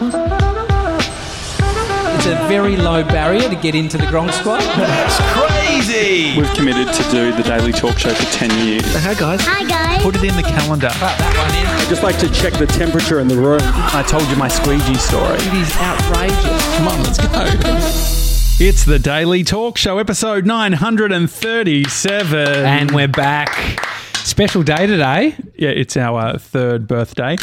It's a very low barrier to get into the Gronk Squad. That's crazy. We've committed to do the Daily Talk Show for 10 years. Hi, guys. Hi, guys. Put it in the calendar. That one in. I just like to check the temperature in the room. I told you my squeegee story. It is outrageous. Come on, let's go. It's the Daily Talk Show, episode 937. And we're back. Special day today. Yeah, it's our third birthday.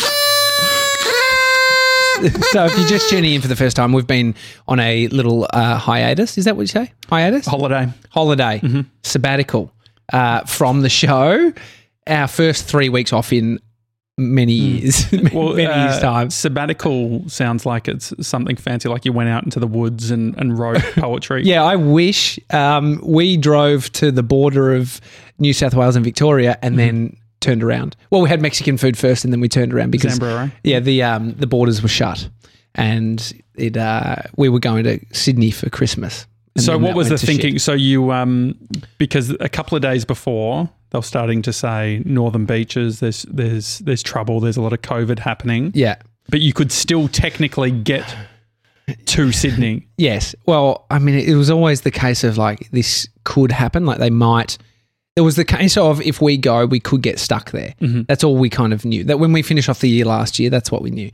So if you're just tuning in for the first time, we've been on a little hiatus. Is that what you say? Hiatus? Holiday. Sabbatical from the show. Our first 3 weeks off in many years. Many years' time. Sabbatical sounds like it's something fancy, like you went out into the woods and wrote poetry. Yeah, I wish. We drove to the border of New South Wales and Victoria and then turned around. Well, we had Mexican food first and then we turned around because Zambrero. Yeah, the borders were shut and we were going to Sydney for Christmas. So what was the thinking? So you because a couple of days before they were starting to say Northern Beaches, there's trouble, there's a lot of COVID happening. Yeah. But you could still technically get to Sydney. Yes. Well, I mean, it was always the case of like this could happen, like they might. It was the case of if we go, we could get stuck there. Mm-hmm. That's all we kind of knew. That when we finished off the year last year, that's what we knew.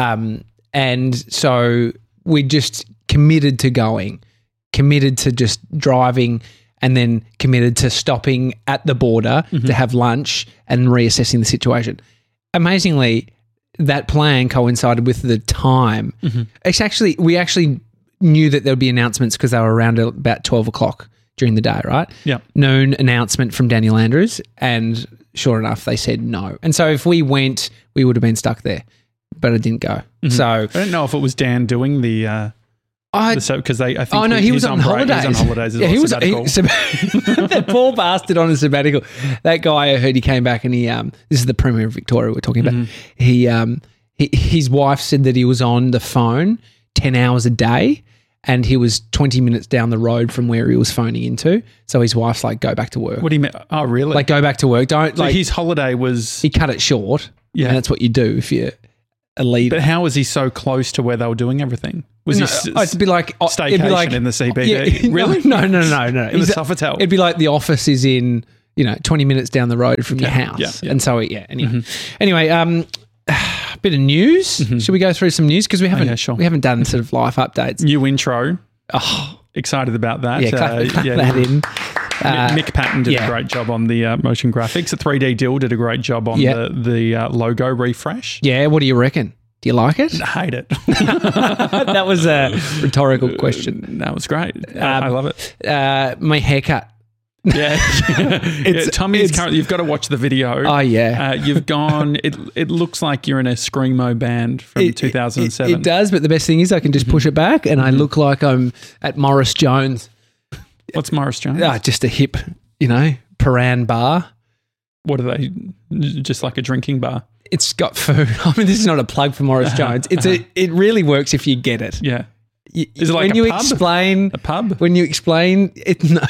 And so we just committed to going, committed to just driving, and then committed to stopping at the border to have lunch and reassessing the situation. Amazingly, that plan coincided with the time. Mm-hmm. We actually knew that there would be announcements because they were around about 12 o'clock during the day, right? Yeah. Noon announcement from Daniel Andrews, and sure enough, they said no. And so if we went, we would have been stuck there, but it didn't go. Mm-hmm. So I don't know if it was Dan doing the because I think he was on holidays. He was on holidays as yeah, well. That poor bastard on a sabbatical. That guy, I heard he came back and he this is the Premier of Victoria we're talking about. His wife said that he was on the phone 10 hours a day. And he was 20 minutes down the road from where he was phoning into. So his wife's like, go back to work. What do you mean? Oh, really? Like, go back to work. So his holiday was... He cut it short. Yeah. And that's what you do if you're a leader. But how was he so close to where they were doing everything? Was it'd be like... staycation in the CBD? Yeah, really? No. In the Sofitel? It'd be like the office is in, 20 minutes down the road from your house. Yeah. And so, anyway. Anyway, bit of news. Should we go through some news? Because we haven't done sort of life updates. New intro. Oh, excited about that. Yeah, clap that in. Mick Patton did a great job on the motion graphics. 3D Dill did a great job on the logo refresh. Yeah, what do you reckon? Do you like it? I hate it. That was a rhetorical question. That was great. I love it. My haircut. Yeah. Tommy's currently, you've got to watch the video. Oh, yeah. You've gone, it looks like you're in a Screamo band from 2007. It does, but the best thing is I can just push it back and I look like I'm at Morris Jones. What's Morris Jones? Just a hip, Paran bar. What are they? Just like a drinking bar? It's got food. I mean, this is not a plug for Morris Jones. It really works if you get it. Yeah. Is it like a pub? When you explain it, no.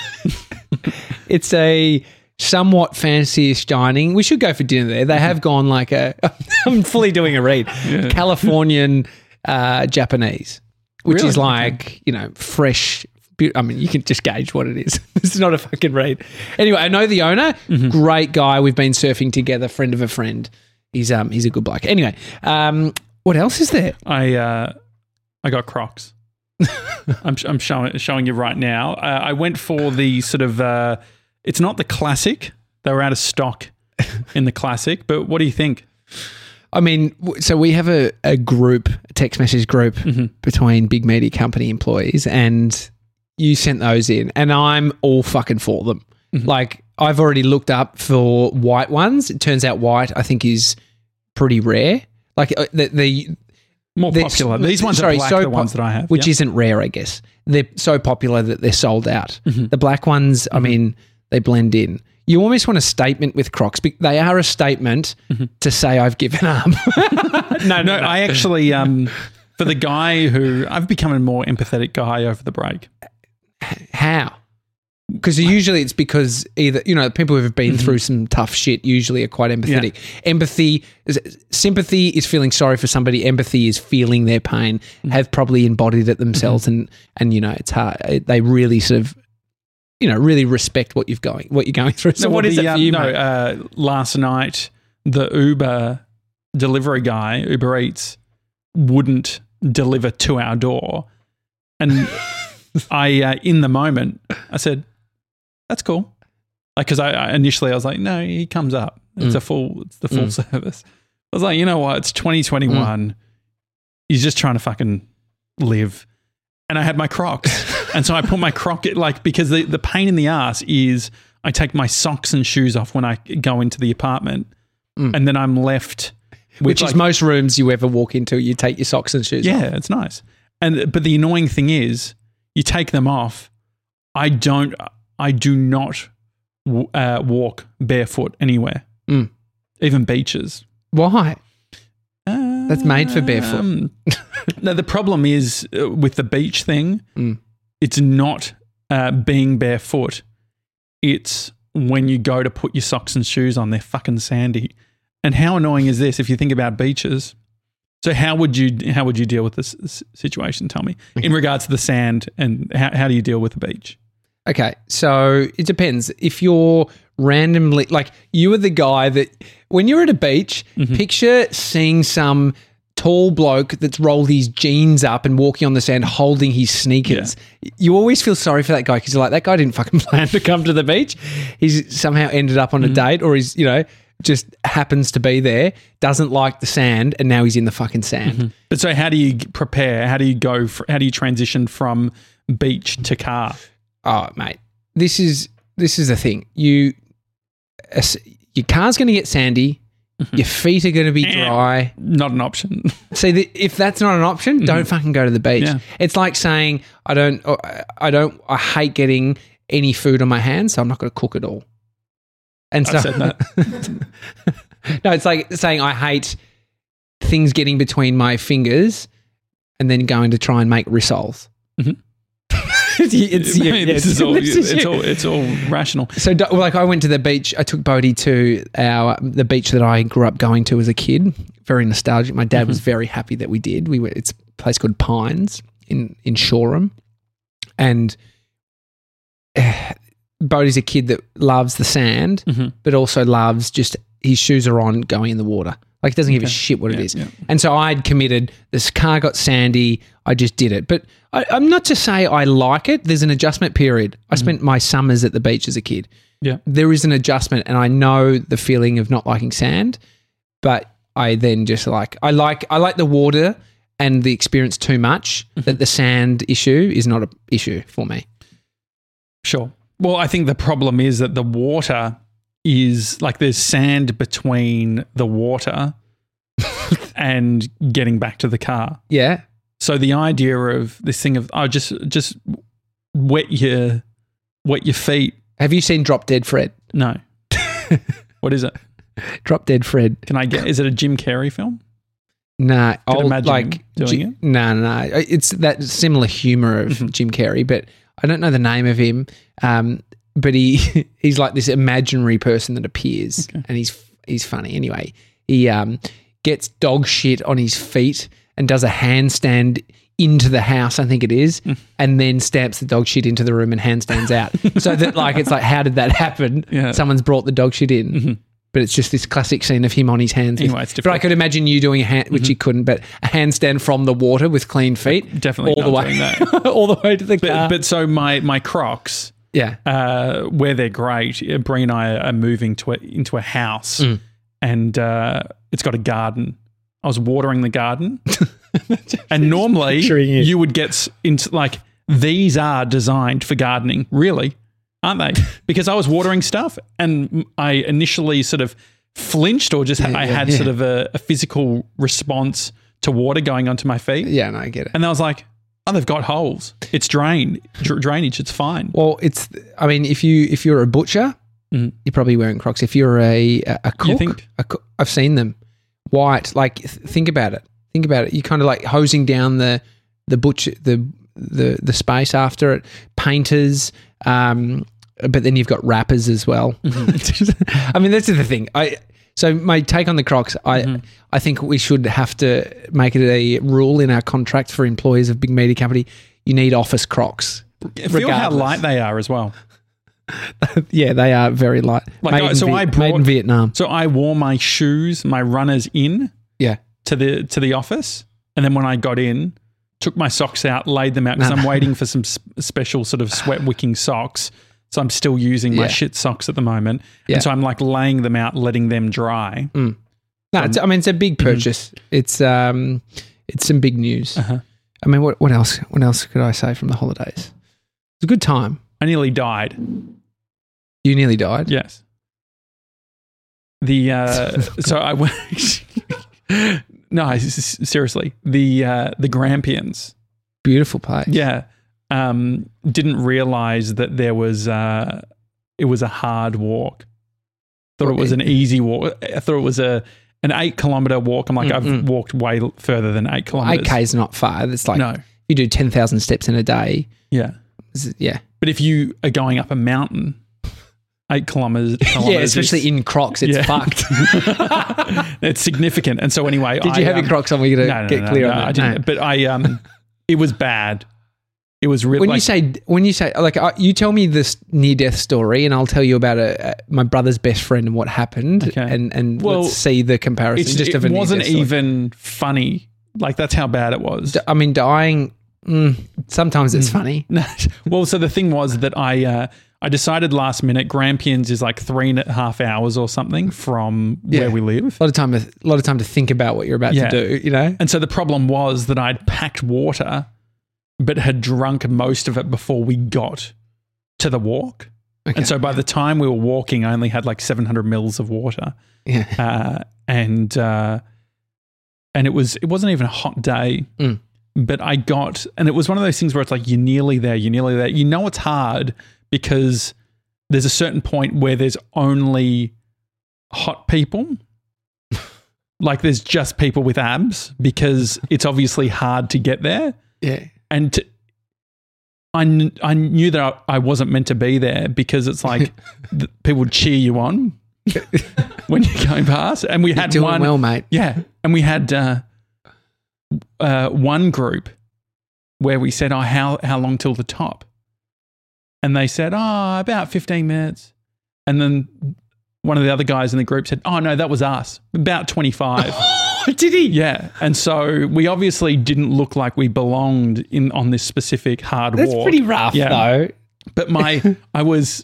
It's a somewhat fancy-ish dining. We should go for dinner there. They have gone like I'm fully doing a read. Yeah. Californian Japanese, which is like, fresh. I mean, you can just gauge what it is. This is not a fucking read. Anyway, I know the owner. Great guy. We've been surfing together, friend of a friend. He's a good bloke. Anyway, what else is there? I got Crocs. I'm showing you right now. I went for the sort of it's not the classic. They were out of stock in the classic, but what do you think? I mean, so we have a group, a text message group between big media company employees, and you sent those in, and I'm all fucking for them. Like, I've already looked up for white ones. It turns out white, I think, is pretty rare. Like the more popular. These ones are black, the ones that I have. Which isn't rare, I guess. They're so popular that they're sold out. The black ones, I mean, they blend in. You almost want a statement with Crocs. They are a statement to say I've given up. No. I actually, for the guy who, I've become a more empathetic guy over the break. How? Because usually it's because either, people who have been through some tough shit usually are quite empathetic. Sympathy is feeling sorry for somebody. Empathy is feeling their pain, have probably embodied it themselves. And it's hard. They really sort of, really respect what you're going through. So what is it for you, mate? Last night, the Uber delivery guy, Uber Eats, wouldn't deliver to our door. And I, in the moment, I said, that's cool. Like, because I initially was like, no, he comes up. It's the full service. I was like, you know what? It's 2021. He's just trying to fucking live. And I had my Crocs. And so I put my because the pain in the ass is I take my socks and shoes off when I go into the apartment. And then I'm left with which is most rooms you ever walk into, you take your socks and shoes off. Yeah, it's nice. But the annoying thing is you take them off. I do not walk barefoot anywhere, even beaches. Why? That's made for barefoot. No, the problem is with the beach thing, it's not being barefoot. It's when you go to put your socks and shoes on, they're fucking sandy. And how annoying is this if you think about beaches? So how would you deal with this situation? Tell me in regards to the sand, and how do you deal with the beach? Okay, so it depends. If you're randomly, like you are the guy that when you're at a beach, picture seeing some tall bloke that's rolled his jeans up and walking on the sand holding his sneakers. Yeah. You always feel sorry for that guy because you're like, that guy didn't fucking plan to come to the beach. He's somehow ended up on a date, or he's, just happens to be there, doesn't like the sand, and now he's in the fucking sand. But so how do you prepare? How do you transition from beach to car? Oh, mate, this is the thing. Your car's going to get sandy. Your feet are going to be dry. Not an option. See, if that's not an option, don't fucking go to the beach. Yeah. It's like saying I hate getting any food on my hands, so I'm not going to cook at all. And so, I said that. No, it's like saying I hate things getting between my fingers, and then going to try and make rissoles. It's all rational. So, like, I went to the beach. I took Bodhi to the beach that I grew up going to as a kid. Very nostalgic. My dad was very happy that we did. It's a place called Pines in Shoreham, and Bodhi's a kid that loves the sand, but also loves just his shoes are on going in the water. Like, doesn't give a shit what it is. Yeah. And so I'd committed. This car got sandy. I just did it. But I'm not to say I like it. There's an adjustment period. I spent my summers at the beach as a kid. Yeah. There is an adjustment, and I know the feeling of not liking sand, but I then just I like the water and the experience too much that the sand issue is not an issue for me. Sure. Well, I think the problem is that the water is like there's sand between the water and getting back to the car. Yeah. So the idea of this thing of just wet your feet. Have you seen Drop Dead Fred? No. What is it? Drop Dead Fred. Is it a Jim Carrey film? Nah, I'll imagine him doing it. No. It's that similar humor of Jim Carrey, but I don't know the name of him. But he's like this imaginary person that appears, and he's funny. Anyway, he gets dog shit on his feet and does a handstand into the house, I think it is, and then stamps the dog shit into the room and handstands out. So that it's like, how did that happen? Yeah. Someone's brought the dog shit in. But it's just this classic scene of him on his hands. Anyway, it's different. But I could imagine you doing which you couldn't, but a handstand from the water with clean feet. Definitely all the way, doing that. all the way to the car. But so my Crocs, where they're great, Brie and I are moving into a house, and it's got a garden. I was watering the garden, and normally you would get into these are designed for gardening, really. Aren't they? Because I was watering stuff, and I initially sort of flinched, or just I had sort of a physical response to water going onto my feet. Yeah, no, I get it. And I was like, oh, they've got holes. It's drainage. It's fine. Well, if you're a butcher, you're probably wearing Crocs. If you're a cook, you think? I've seen them white. Like, think about it. You're kind of like hosing down the butcher the space after it. Painters, but then you've got rappers as well. I mean, that's the thing. So my take on the Crocs, I think we should have to make it a rule in our contract for employees of big media company. You need office Crocs. Feel how light they are as well. Yeah, they are very light. Like, made in Vietnam. So I wore my shoes, my runners in to the office, and then when I got in, took my socks out, laid them out because I'm waiting for some special sort of sweat wicking socks. So I'm still using my shit socks at the moment. Yeah. And so I'm like laying them out, letting them dry. No, it's a big purchase. It's some big news. I mean, what else could I say from the holidays? It was a good time. I nearly died. You nearly died? Yes. So I went. No, seriously. The Grampians. Beautiful place. Yeah. Didn't realize that there was it was a hard walk. Thought it was an easy walk. I thought it was an 8-kilometer walk. I'm like, I've walked way further than 8 kilometers. 8K is not far. It's like you do 10,000 steps in a day. Yeah. Yeah. But if you are going up a mountain, 8 kilometers. Yeah, especially in Crocs, it's fucked. It's significant. And so anyway, did you have your Crocs on? We're going to get clear on that. I didn't. But it was bad. It was really. When you say like you tell me this near-death story, and I'll tell you about my brother's best friend and what happened, and let's see the comparison. It wasn't even funny. Like that's how bad it was. I mean, dying. Sometimes it's funny. Well, so the thing was that I decided last minute. Grampians is like 3.5 hours or something from where we live. A lot of time to think about what you're about to do. You know. And so the problem was that I'd packed water, but had drunk most of it before we got to the walk. Okay. And so by the time we were walking, I only had like 700 mils of water. Yeah. And it wasn't even a hot day. But and it was one of those things where it's like, you're nearly there. You know it's hard because there's a certain point where there's only hot people. Like there's just people with abs because it's obviously hard to get there. Yeah. And I knew that I wasn't meant to be there because it's like people would cheer you on when you're going past. And we had doing well, mate. Yeah. And we had one group where we said, how long till the top? And they said, about 15 minutes. And then one of the other guys in the group said, no, that was us, about 25. Did he? Yeah. And so we obviously didn't look like we belonged on this specific hard walk. That's pretty rough though. But I was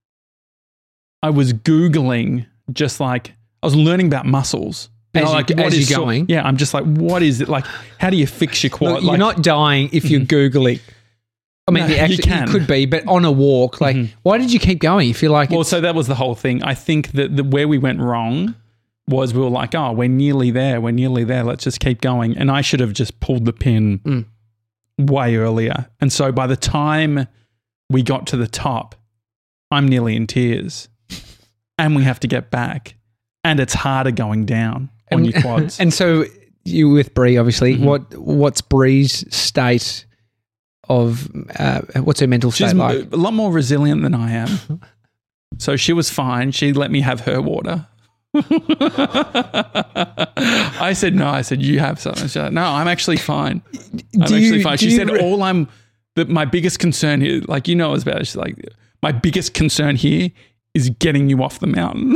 Googling just like, I was learning about muscles. As you're going? Yeah, I'm just like, what is it? Like, how do you fix your quad? Look, you're not dying if you're Googling. I mean, you could be, but on a walk, like, why did you keep going? You feel like so that was the whole thing. I think that where we went wrong was we were like, we're nearly there. Let's just keep going. And I should have just pulled the pin way earlier. And so by the time we got to the top, I'm nearly in tears and we have to get back and it's harder going down on your quads. And so you with Bree, obviously, what's Bree's state of, what's her mental state like? A lot more resilient than I am. So she was fine. She let me have her water. I said, no. I said, you have something. She said, no, I'm actually fine. She said, my biggest concern here, like, you know, is about it. She's like, my biggest concern here is getting you off the mountain.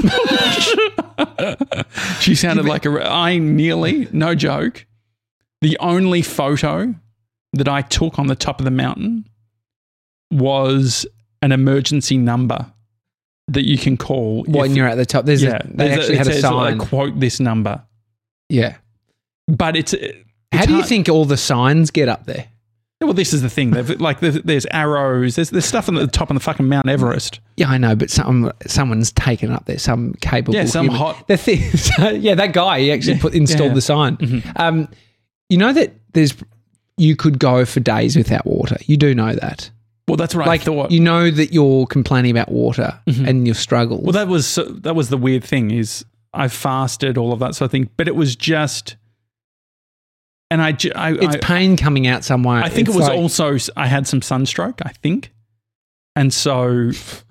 She sounded like I nearly, no joke, the only photo that I took on the top of the mountain was an emergency number that you can call when you're at the top. They actually had a sign. Quote this number. Yeah. But it's how do you think all the signs get up there? Well, this is the thing. There's arrows. There's stuff on the top of the fucking Mount Everest. Yeah, I know, but someone's taken up there. Some capable. Yeah, some human. hot. The thing. Yeah, that guy. He actually installed the sign. Mm-hmm. You know that you could go for days without water. You do know that. Well, that's what I thought. You know that you're complaining about water and your struggles. Well, that was the weird thing is I fasted, all of that sort of thing, but it was just. And it's pain coming out somewhere. I think it was also I had some sunstroke, I think. And so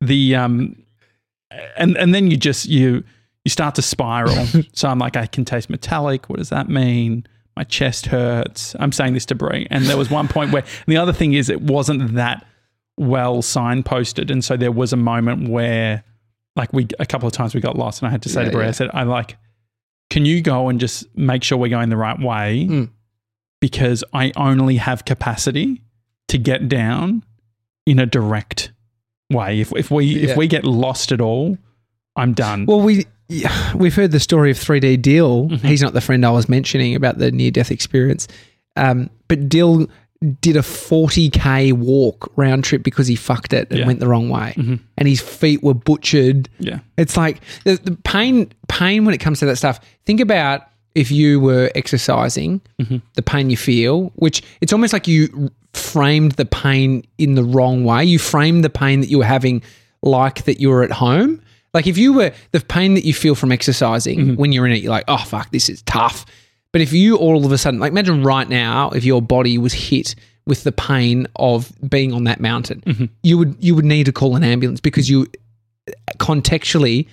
the and then you start to spiral. So I'm like, I can taste metallic. What does that mean? My chest hurts. I'm saying this to Brie. And there was one point where, and the other thing is, it wasn't that well signposted. And so there was a moment where, like, a couple of times we got lost, and I had to say to Brie, I said, can you go and just make sure we're going the right way? Because I only have capacity to get down in a direct way. If we get lost at all, I'm done. Well, we've heard the story of 3D Dill. He's not the friend I was mentioning about the near-death experience. But Dill did a 40K walk round trip because he fucked it and went the wrong way. And his feet were butchered. Yeah. It's like the pain when it comes to that stuff. Think about if you were exercising, the pain you feel, which it's almost like you framed the pain in the wrong way. You framed the pain that you were having like that you were at home. Like if you were, the pain that you feel from exercising when you're in it, you're like, oh, fuck, this is tough. But if you all of a sudden, like imagine right now, if your body was hit with the pain of being on that mountain, you would need to call an ambulance because you contextually,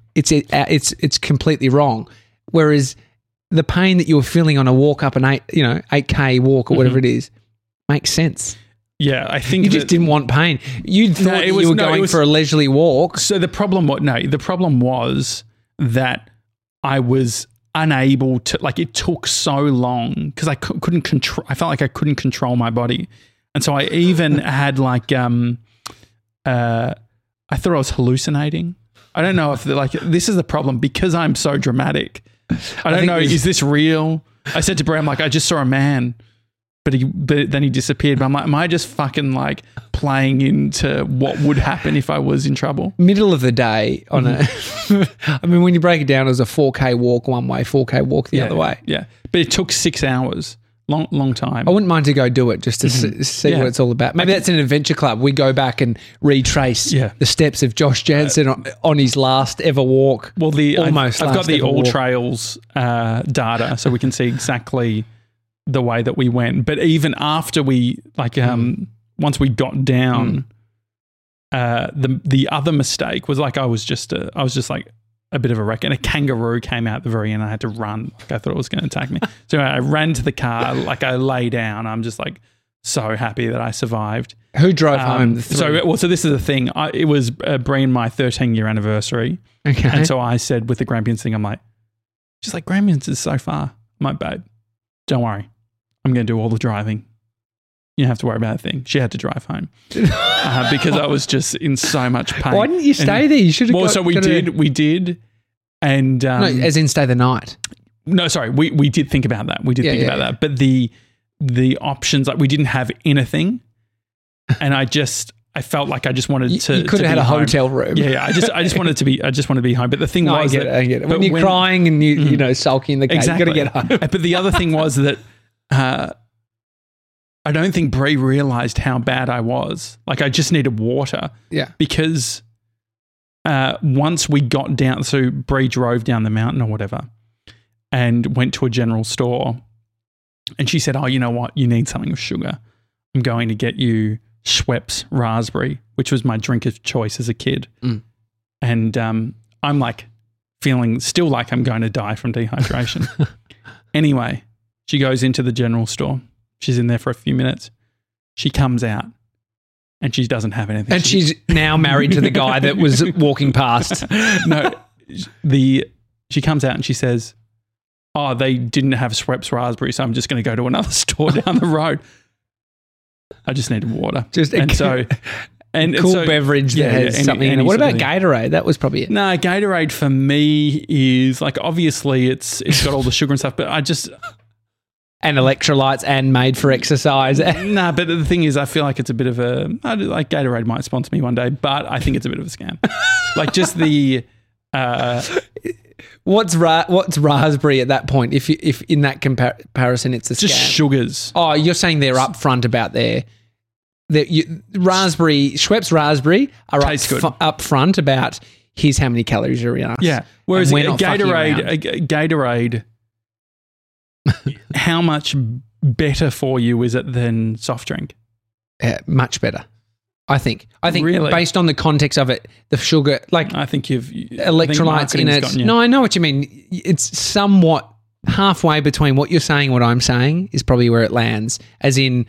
it's completely wrong. Whereas the pain that you were feeling on a walk up an 8K walk or whatever it is makes sense. Yeah, I think you just didn't want pain. You thought you were going for a leisurely walk. So the problem was that I was unable to, like, it took so long because I couldn't control. I felt like I couldn't control my body, and so I even had like I thought I was hallucinating. I don't know if this is the problem because I'm so dramatic. I don't know. Is this real? I said to Bram, like, I just saw a man. But then he disappeared. But I'm like, am I just fucking like playing into what would happen if I was in trouble? Middle of the day on I mean, when you break it down, it was a 4K walk one way, 4K walk the other way. Yeah. But it took 6 hours. Long time. I wouldn't mind to go do it just to see what it's all about. Maybe that's an adventure club. We go back and retrace the steps of Josh Jansen on his last ever walk. Well, I've got the All Trails data, so we can see exactly the way that we went. But even after we once we got down, the other mistake was like I was just like a bit of a wreck, and a kangaroo came out at the very end. I had to run. Like I thought it was going to attack me. So I ran to the car, like I lay down. I'm just like so happy that I survived. Who drove home? So this is the thing. It was Brie and my 13-year anniversary. Okay. And so I said with the Grampians thing, I'm like, she's like, Grampians is so far. I'm like, babe, don't worry. I'm going to do all the driving. You don't have to worry about a thing. She had to drive home because I was just in so much pain. Why didn't you stay there? You should have. Well, so we did, and no, as in stay the night. No, sorry, we did think about that. We did think about that, but the options, like we didn't have anything, and I felt like I just wanted to. You could have had a hotel room. Yeah. I just wanted to be. I just wanted to be home. But the thing was, I get it. When you're crying and you sulky in the cave, exactly. you got to get home. But the other thing was that. I don't think Brie realised how bad I was. Like I just needed water. Yeah. Because once we got down, so Brie drove down the mountain or whatever and went to a general store and she said, oh, you know what? You need something with sugar. I'm going to get you Schweppes raspberry, which was my drink of choice as a kid. And I'm like feeling still like I'm going to die from dehydration. Anyway, she goes into the general store. She's in there for a few minutes. She comes out and she doesn't have anything. And she's now married to the guy that was walking past. No, she comes out and she says, oh, they didn't have Schweppes raspberry, so I'm just going to go to another store down the road. I just needed water. Just a cool beverage that has something in it. What about Gatorade? That was probably it. No, Gatorade for me is like, obviously it's got all the sugar and stuff, but I just... And electrolytes and made for exercise. Nah, but the thing is, I feel like it's a bit of a... like Gatorade might sponsor me one day, but I think it's a bit of a scam. Like just the... What's raspberry at that point? If in that comparison it's a scam? Just sugars. Oh, you're saying they're upfront about raspberry, Schweppes raspberry are upfront about here's how many calories are in us. Yeah. Whereas Gatorade, how much better for you is it than soft drink? Much better. I think Really? based on the context of it, the sugar, like I think electrolytes in it. No, I know what you mean. It's somewhat halfway between what you're saying and what I'm saying is probably where it lands, as in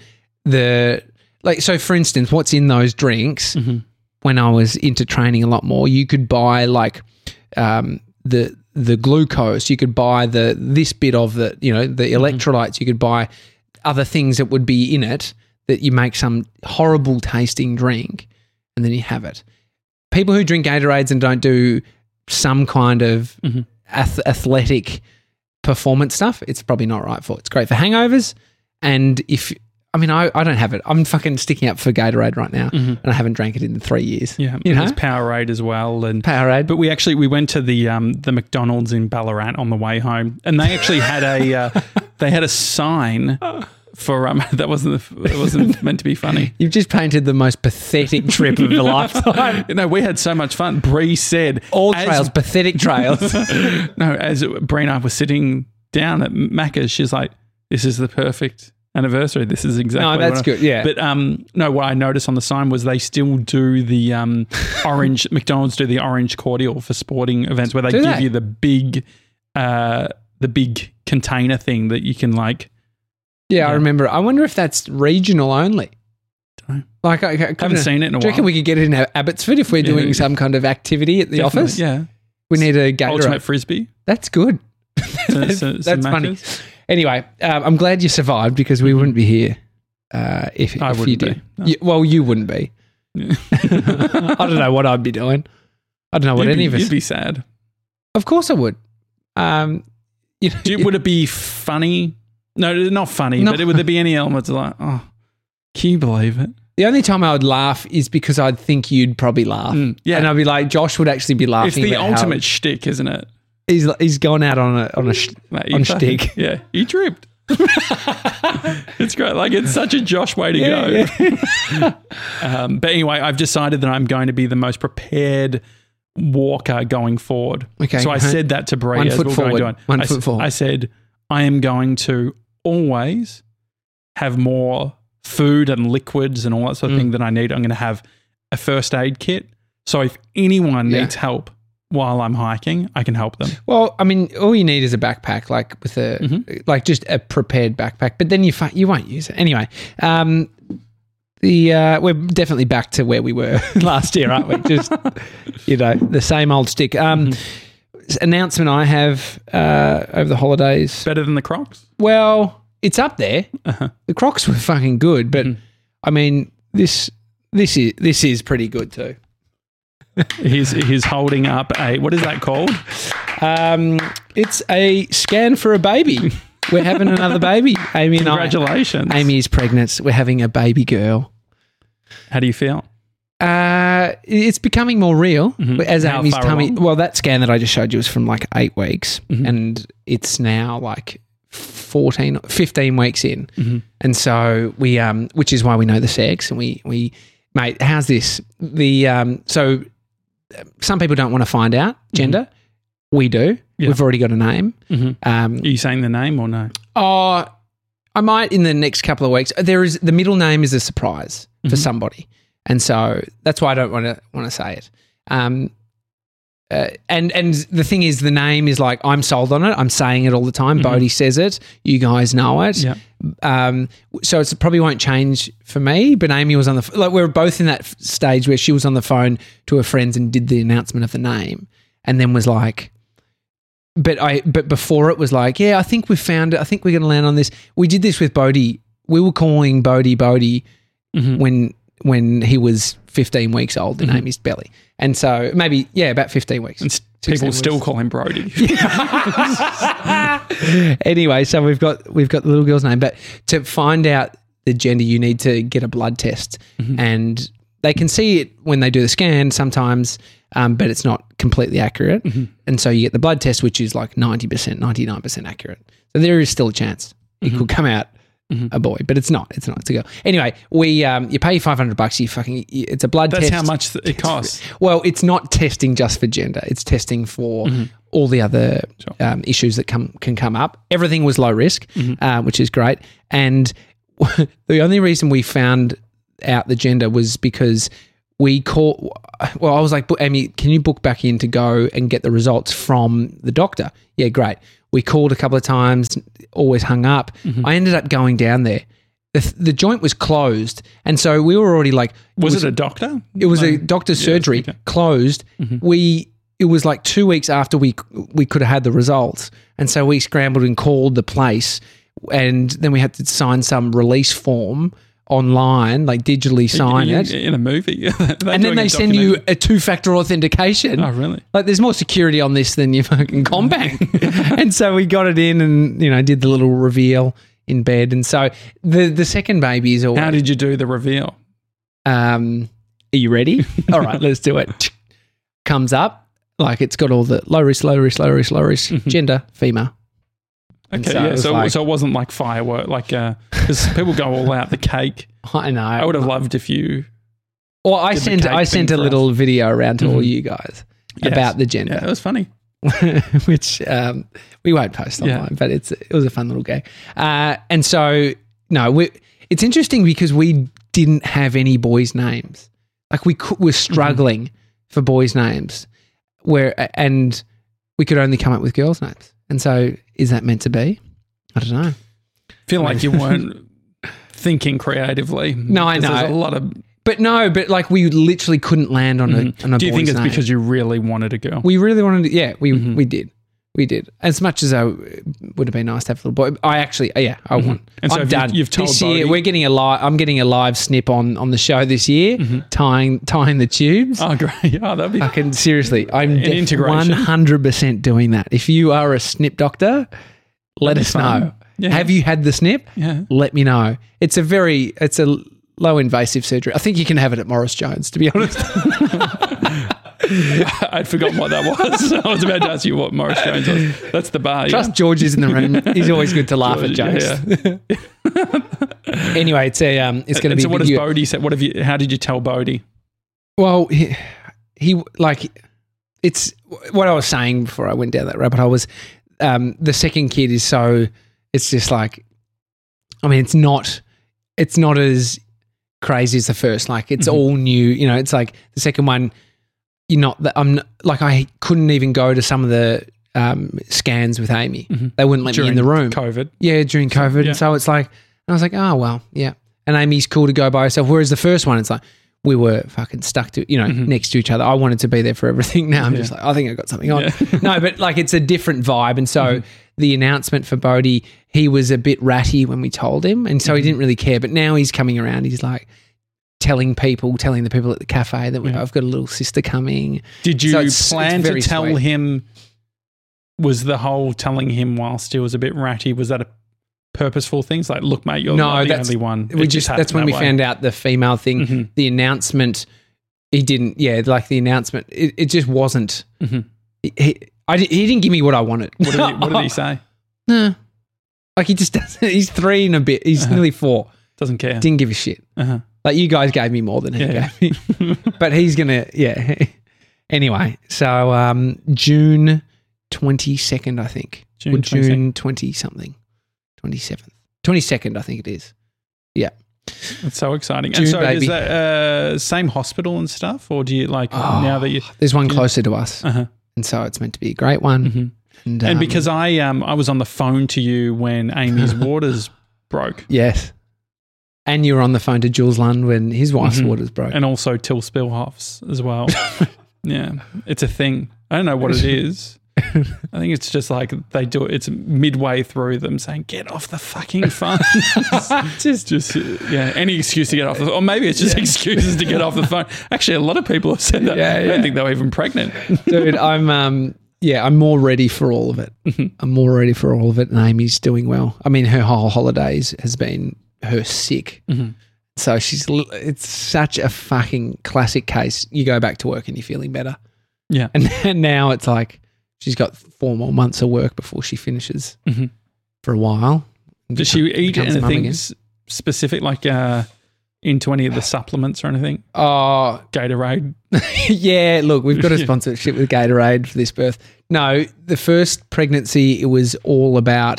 so for instance, what's in those drinks when I was into training a lot more, you could buy like the glucose, you could buy this bit of the electrolytes, you could buy other things that would be in it that you make some horrible tasting drink and then you have it. People who drink Gatorades and don't do some kind of athletic performance stuff, it's probably not right for. It's great for hangovers. And I don't have it. I'm fucking sticking up for Gatorade right now and I haven't drank it in 3 years. Yeah. There's Powerade as well. And Powerade. But we went to the McDonald's in Ballarat on the way home and they actually had a sign for that wasn't meant to be funny. You've just painted the most pathetic trip of a lifetime. No, we had so much fun. Bree said all trails, pathetic trails. No, as Bree and I were sitting down at Macca's, she's like, "This is the perfect anniversary. This is exactly." No, that's good. Yeah, but no, what I noticed on the sign was they still do the orange. McDonald's do the orange cordial for sporting events where they give you the big container thing that you can like. Yeah, I remember. I wonder if that's regional only. Don't know. Like, I haven't seen it in a while. Do you reckon we could get it in Abbotsford if we're doing some kind of activity at the office? Yeah. We need a Gatorade. Ultimate Frisbee. That's good. That's funny. Anyway, I'm glad you survived because we wouldn't be here if you did. No. You wouldn't be. Yeah. I don't know what I'd be doing. I don't know what any of us. You'd be sad. Of course I would. Would it be funny? No, not funny, but would there be any elements like, oh, can you believe it? The only time I would laugh is because I'd think you'd probably laugh. Yeah. And I'd be like, Josh would actually be laughing. It's the ultimate shtick, isn't it? He's gone out on shtick. Yeah, he tripped. It's great. Like, it's such a Josh way to go. Yeah. But anyway, I've decided that I'm going to be the most prepared walker going forward. Okay. So I said that to Bree as we're going down. One foot forward. I said, I am going to always have more food and liquids and all that sort of thing that I need. I'm going to have a first aid kit. So if anyone needs help while I'm hiking, I can help them. Well, I mean, all you need is a backpack, like with like just a prepared backpack. But then you won't use it anyway. We're definitely back to where we were last year, aren't we? Just the same old stick. Announcement I have over the holidays. Better than the Crocs? Well, it's up there. The Crocs were fucking good, but I mean, this is pretty good too. He's holding up what is that called? It's a scan for a baby. We're having another baby. Amy and I. Congratulations. Amy is pregnant. We're having a baby girl. How do you feel? It's becoming more real as How Amy's far tummy. along? Well, that scan that I just showed you was from like 8 weeks, and it's now like 15 weeks in, and so we which is why we know the sex, and we mate, how's this? So some people don't want to find out gender. We do. Yeah. We've already got a name. Are you saying the name or no? Oh, I might in the next couple of weeks. The middle name is a surprise for somebody. And so that's why I don't want to say it. And the thing is, the name is like, I'm sold on it. I'm saying it all the time. Bodhi says it. You guys know it. Yeah. So it probably won't change for me. But Amy was on we were both in that stage where she was on the phone to her friends and did the announcement of the name, and then was like, but before it was like, yeah, I think we found it. I think we're going to land on this. We did this with Bodhi. We were calling Bodhi when he was 15 weeks old in Amy's belly. And so maybe, about 15 weeks. And people still call him Brody. Anyway, so we've got the little girl's name. But to find out the gender, you need to get a blood test. And they can see it when they do the scan sometimes, but it's not completely accurate. And so you get the blood test, which is like 90%, 99% accurate. So there is still a chance it could come out a boy, but it's not. It's a girl. Anyway, you pay $500. It's a blood test. That's how much it costs. Well, it's not testing just for gender. It's testing for all the other issues that can come up. Everything was low risk, which is great. And the only reason we found out the gender was because I was like, Amy, can you book back in to go and get the results from the doctor? Yeah, great. We called a couple of times, always hung up. I ended up going down there. The joint was closed, and so we were already like... Was it a doctor? It was a doctor's surgery, closed. It was like 2 weeks after we could have had the results, and so we scrambled and called the place, and then we had to sign some release form online, like digitally sign it. In a movie. And then they send you a 2-factor authentication. Oh, really? Like there's more security on this than your fucking CommBank. And so we got it in and, did the little reveal in bed. And so the second baby is all... How did you do the reveal? Are you ready? All right, let's do it. Comes up, like it's got all the low risk, gender, female. Okay, so it wasn't like firework, like because people go all out, the cake. I know. I would have loved if you... Well, I sent a little video around to all you guys about the gender. Yeah, it was funny. Which we won't post online, but it was a fun little gag. And so, it's interesting because we didn't have any boys' names. Like we're struggling for boys' names, and we could only come up with girls' names. And so, is that meant to be? I don't know. I feel like you weren't thinking creatively. No, I know. There's a lot of... But like we literally couldn't land on a boy's name. Do you think it's because you really wanted a girl? We really wanted to, yeah, we did. We did. As much as I would have been nice to have a little boy. I actually, I want. And so I'm done. You've told this year, Bodhi? I'm getting a live snip on the show this year, tying the tubes. Oh, great. Oh, that'd be... Fucking seriously. I'm integration. 100% doing that. If you are a snip doctor, let us know. Yeah. Have you had the snip? Yeah. Let me know. It's a low invasive surgery. I think you can have it at Morris Jones, to be honest. I'd forgotten what that was. I was about to ask you what Morris Jones was. That's the bar. Trust George is in the room. He's always good to laugh at jokes. Yeah. Anyway, it's going to be. So what does Bodhi say? How did you tell Bodhi? Well, he like it's what I was saying before I went down that rabbit hole was the second kid is so it's just like, I mean, it's not as crazy as the first. Like it's all new. It's like the second one. I couldn't even go to some of the scans with Amy. They wouldn't let me in the room. COVID. Yeah, during COVID. Yeah. And so it's like, and I was like, oh, well, yeah. And Amy's cool to go by herself. Whereas the first one, it's like, we were fucking stuck to, next to each other. I wanted to be there for everything. Now I'm just like, I think I got something on. Yeah. No, but like it's a different vibe. And so the announcement for Bodhi, he was a bit ratty when we told him. And so he didn't really care. But now he's coming around. He's like, telling the people at the cafe that I've got a little sister coming. Did you plan to tell him? Was the whole telling him whilst he was a bit ratty, was that a purposeful thing? It's like, look, mate, you're not the only one. That's when we found out the female thing. The announcement, he didn't. Yeah, like the announcement, it just wasn't. He didn't give me what I wanted. What did he say? No, like he just doesn't. He's 3 and a bit. He's nearly 4. Doesn't care. Didn't give a shit. Like you guys gave me more than he gave me. But he's going to, Anyway, so June 22nd, I think. June 20-something. 27th. 22nd, I think it is. Yeah. That's so exciting. June, and so baby. is that same hospital and stuff? Or do you now that you... There's one closer to us. And so it's meant to be a great one. And because I was on the phone to you when Amy's waters broke. Yes. And you were on the phone to Jules Lund when his wife's waters broke. And also Till Spillhoff's as well. Yeah. It's a thing. I don't know what it is. I think it's just like they do it. It's midway through them saying, get off the fucking phone. just any excuse to get off the phone. Or maybe it's just excuses to get off the phone. Actually, a lot of people have said that. I don't think they were even pregnant. Dude, I'm more ready for all of it. I'm more ready for all of it. And Amy's doing well. I mean, her whole holidays has been her sick. So it's such a fucking classic case. You go back to work and you're feeling better. Yeah. And now it's like she's got 4 more months of work before she finishes for a while. Does she eat anything specific, like into any of the supplements or anything? Oh, Gatorade? Yeah, look, we've got a sponsorship with Gatorade for this birth. No, the first pregnancy, it was all about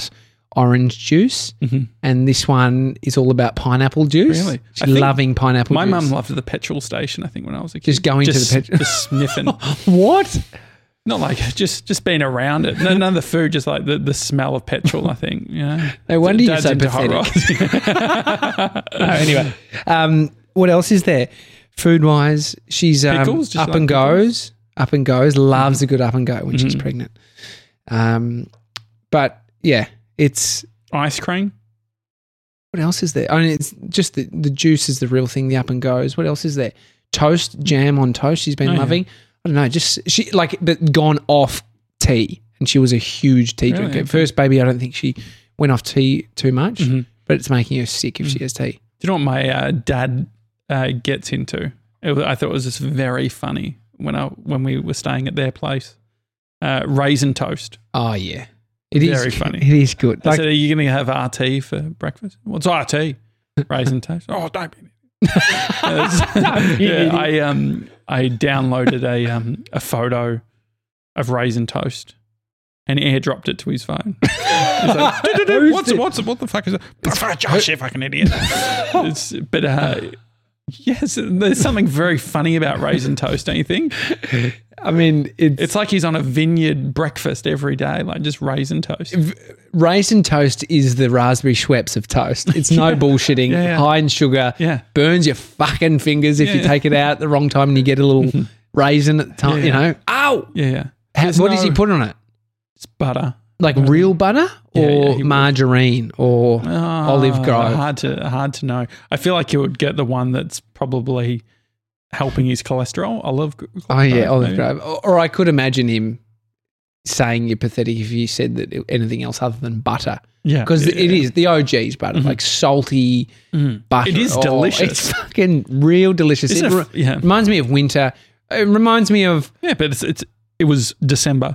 orange juice, and this one is all about pineapple juice. Really? She's loving pineapple My juice. mum loved the petrol station, I think, when I was a kid. Just going to the petrol. Just sniffing. What? Not like just being around it. None of the food, just like the smell of petrol, I think. You know? No wonder you're Dad's so into hot pathetic. rods. No, anyway, what else is there? Food-wise, she's Pickles, just up like and pickles? goes, loves a good up and go when she's pregnant. But, yeah, it's... Ice cream. What else is there? I mean, it's just the juice is the real thing, the up and goes. What else is there? Toast, jam on toast she's been loving. I don't know, just she but gone off tea, and she was a huge tea Really? drinker. First baby, I don't think she went off tea too much, but it's making her sick if she has tea. Do you know what my dad gets into? I thought it was just very funny when we were staying at their place. Raisin toast. Oh, yeah. It is Very funny. It is good. I said, "Are you going to have RT for breakfast?" What's RT? Raisin toast. Oh, don't be. I downloaded a photo of raisin toast and airdropped it to his phone. He's like, what the fuck is that? Josh, you fucking idiot. Yes, there's something very funny about raisin toast, don't you think? I mean, It's like he's on a vineyard breakfast every day, like just raisin toast. raisin toast is the raspberry Schweppes of toast. It's no bullshitting, Yeah. high in sugar, burns your fucking fingers if you take it out at the wrong time and you get a little raisin at the time, you know. Ow! Yeah. What does he put on it? It's butter. Like real butter or he margarine or olive grove? Hard to know. I feel like he would get the one that's probably helping his cholesterol. Olive grove. Oh, yeah, olive maybe. grove. Or I could imagine him saying you're pathetic if you said that anything else other than butter. Yeah. Because it is the OG's butter, like salty butter. It is delicious. It's fucking real delicious. Isn't It it? Yeah. reminds me of winter. It reminds me of... Yeah, but it was December.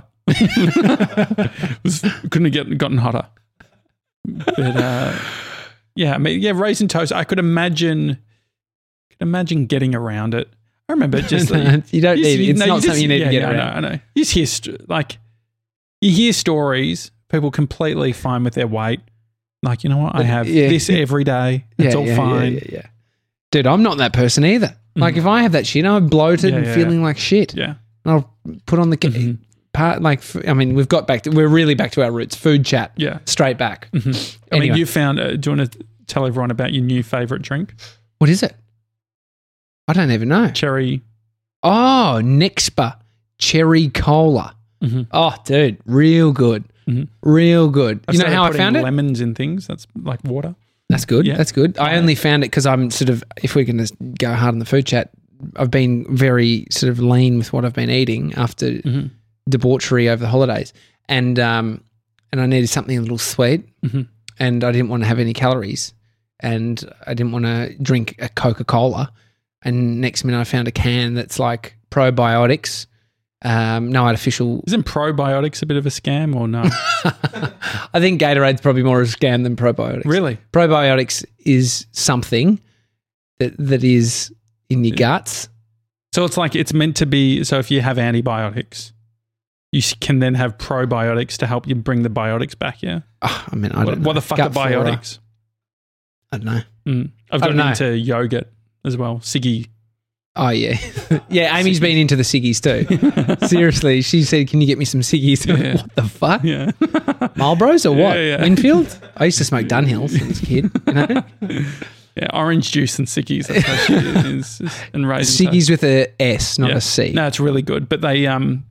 Couldn't have gotten hotter. But raisin toast. I could imagine getting around it. I remember just you don't need it. It's not something you need to get around. I know. You just hear you hear stories. People completely fine with their weight. Like, you know what? I have this every day. It's all fine. Yeah. Dude, I'm not that person either. Like, if I have that shit, I'm bloated and feeling like shit. Yeah. And I'll put on the part, like, I mean, we're really back to our roots. Food chat. Yeah. Straight back. I Anyway. mean, you found, do you want to tell everyone about your new favourite drink? What is it? I don't even know. Cherry. Oh, Nexpa Cherry Cola. Oh, dude, real good. Real good. You know how I found it? Lemons in things. That's like water. That's good. Yeah. That's good. I only found it because I'm sort of, if we're going to go hard on the food chat, I've been very sort of lean with what I've been eating after debauchery over the holidays. And I needed something a little sweet and I didn't want to have any calories and I didn't want to drink a Coca-Cola. And next minute I found a can that's like probiotics, no artificial. Isn't probiotics a bit of a scam or no? I think Gatorade's probably more of a scam than probiotics. Really? Probiotics is something that is in your guts. So it's like it's meant to be. So if you have antibiotics, you can then have probiotics to help you bring the biotics back. Yeah. Oh, I mean, I don't know. What the fuck are biotics? I don't know. I've gotten into yogurt as well. Siggy. Oh, yeah. Yeah, Amy's been into the ciggies too. Seriously, she said, can you get me some ciggies? Yeah. What the fuck? Yeah. Marlboros or what? Yeah. Winfield? I used to smoke Dunhills as a kid. You know? Yeah, orange juice and Sickies. That's how she is. And raisin Ciggies with a S, not a C. No, it's really good. But they,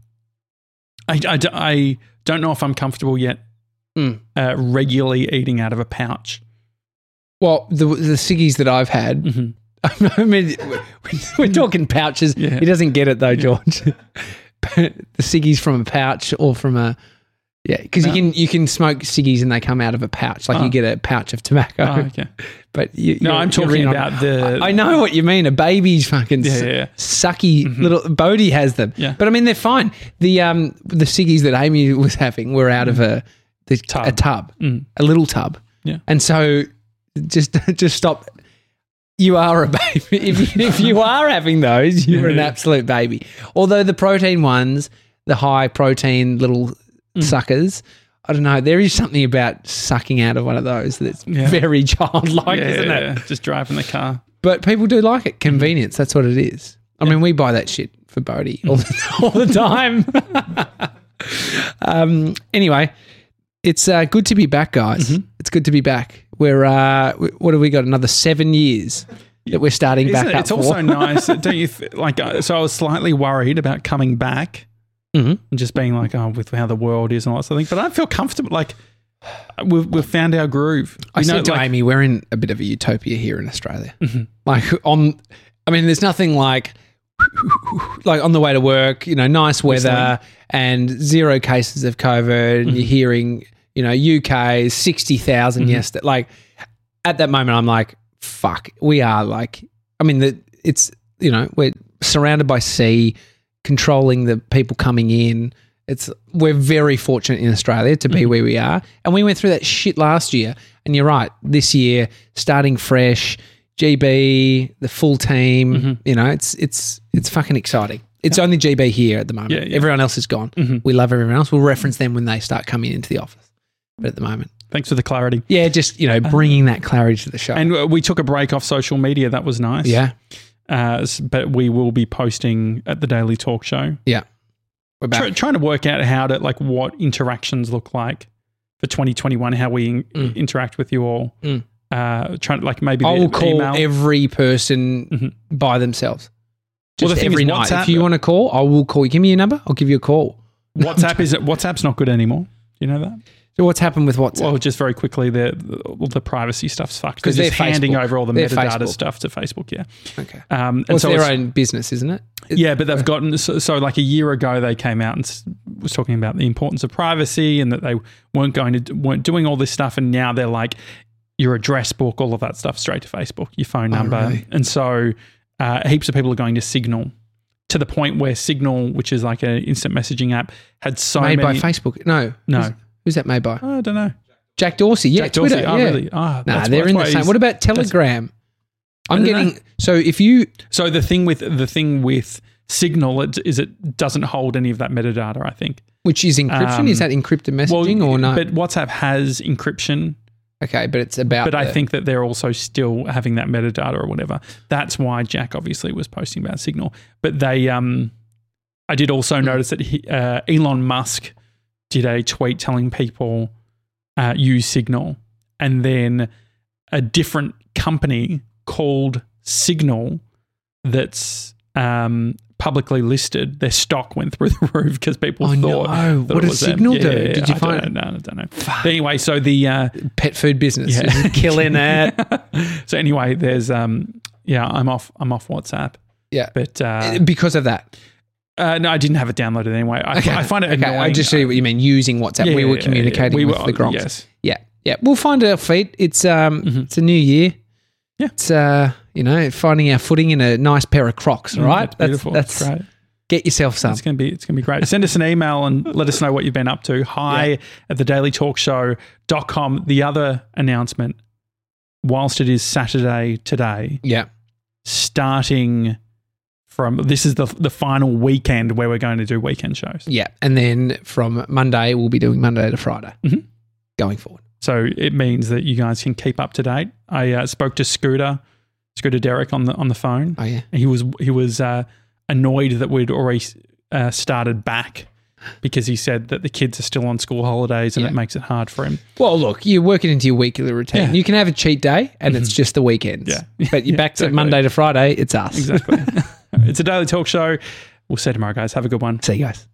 I don't know if I'm comfortable yet regularly eating out of a pouch. Well, the ciggies that I've had, I mean, we're talking pouches. Yeah. He doesn't get it though, George. But the ciggies from a pouch or from a... Yeah, because you can smoke ciggies and they come out of a pouch. Like you get a pouch of tobacco. Oh, okay. But I'm talking about the... I know what you mean. A baby's fucking sucky little... Bodhi has them. Yeah. But I mean, they're fine. The ciggies that Amy was having were out of a tub, a little tub. Yeah. And so just stop... You are a baby. If you are having those, you're an absolute baby. Although the protein ones, the high protein little suckers, I don't know. There is something about sucking out of one of those that's very childlike, isn't it? Just driving the car. But people do like it. Convenience. That's what it is. I mean, we buy that shit for Bodie all the time. Anyway, it's good to be back, guys. It's good to be back. We're what have we got? Another 7 years that we're starting back up. It's also nice, don't you? So I was slightly worried about coming back and just being like, oh, with how the world is and all that sort of thing. But I feel comfortable. Like we've found our groove. I said to Amy, we're in a bit of a utopia here in Australia. There's nothing like on the way to work, nice weather and 0 cases of COVID. And you're hearing, UK 60,000 yesterday. Like at that moment, I'm like, fuck, we are we're surrounded by sea, controlling the people coming in. We're very fortunate in Australia to be where we are. And we went through that shit last year. And you're right, this year, starting fresh, GB, the full team, it's fucking exciting. It's only GB here at the moment. Yeah. Everyone else is gone. We love everyone else. We'll reference them when they start coming into the office. But at the moment. Thanks for the clarity. Yeah, just, bringing that clarity to the show. And we took a break off social media. That was nice. Yeah. But we will be posting at the Daily Talk Show. Yeah. We're back. Trying to work out how to, what interactions look like for 2021, how we interact with you all. Trying to, maybe I will call email. every person by themselves. Just every night. WhatsApp, if you want to call, I will call you. Give me your number. I'll give you a call. WhatsApp's not good anymore. Do you know that? So what's happened with WhatsApp? Well, just very quickly, the privacy stuff's fucked. Because they're they're just handing Facebook. over all the They're metadata Facebook. stuff to Facebook, yeah. Okay. And It's so their own business, isn't it? Yeah, but they've gotten... So like a year ago, they came out and was talking about the importance of privacy and that they weren't doing all this stuff, and now they're like, your address book, all of that stuff, straight to Facebook, your phone number. Really? And so heaps of people are going to Signal, to the point where Signal, which is like an instant messaging app, had so made many... by Facebook. No. Who's that made by? I don't know. Jack Dorsey. Yeah, Jack Dorsey. Twitter. Oh, yeah. really? Oh, Nah, they're in the same. What about Telegram? I'm getting... So if you... So the thing with Signal it doesn't hold any of that metadata, I think. Which is encryption? Is that encrypted messaging or no? But WhatsApp has encryption. Okay, but it's about... But I think that they're also still having that metadata or whatever. That's why Jack obviously was posting about Signal. But they... I did also notice that Elon Musk did a tweet telling people use Signal, and then a different company called Signal that's publicly listed, their stock went through the roof because people thought... what does Signal do? Did you find it? No, I don't know. But anyway, so the... pet food business. Yeah. Killing it. So anyway, there's... I'm off WhatsApp. Yeah. But... because of that? No, I didn't have it downloaded anyway. I find it annoying. I just see what you mean, using WhatsApp. We were communicating with the Gronks. Yes. Yeah. We'll find our feet. It's it's a new year. Yeah. It's finding our footing in a nice pair of Crocs, all right? That's beautiful. That's great. Get yourself some. It's gonna be great. Send us an email and let us know what you've been up to. Hi at thedailytalkshow.com. The other announcement, whilst it is Saturday today, starting from this is the final weekend where we're going to do weekend shows. Yeah. And then from Monday, we'll be doing Monday to Friday going forward. So it means that you guys can keep up to date. I spoke to Scooter Derek on the phone. Oh yeah. He was annoyed that we'd already started back because he said that the kids are still on school holidays and it makes it hard for him. Well, look, you work it into your weekly routine. Yeah. You can have a cheat day and it's just the weekends. Yeah. But you're back to Monday to Friday, it's us. Exactly. It's a Daily Talk Show. We'll see you tomorrow, guys. Have a good one. See you guys.